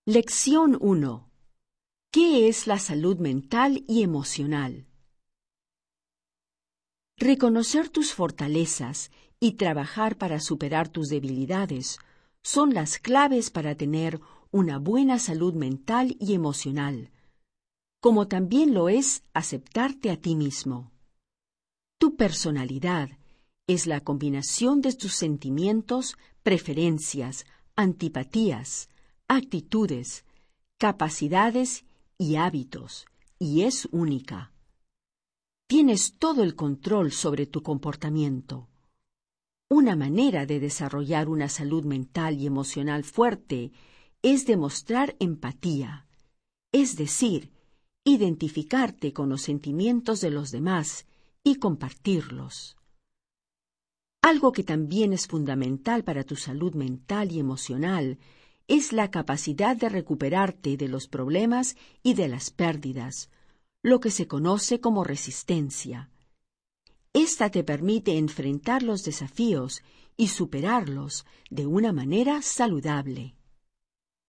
Lección 1. ¿Qué es la salud mental y emocional? Reconocer tus fortalezas y trabajar para superar tus debilidades son las claves para tener una buena salud mental y emocional, como también lo es aceptarte a ti mismo. Tu personalidad es la combinación de tus sentimientos, preferencias, antipatías, actitudes, capacidades y hábitos, y es única. Tienes todo el control sobre tu comportamiento. Una manera de desarrollar una salud mental y emocional fuerte es demostrar empatía, es decir, identificarte con los sentimientos de los demás y compartirlos. Algo que también es fundamental para tu salud mental y emocional es la capacidad de recuperarte de los problemas y de las pérdidas, lo que se conoce como resistencia. Esta te permite enfrentar los desafíos y superarlos de una manera saludable.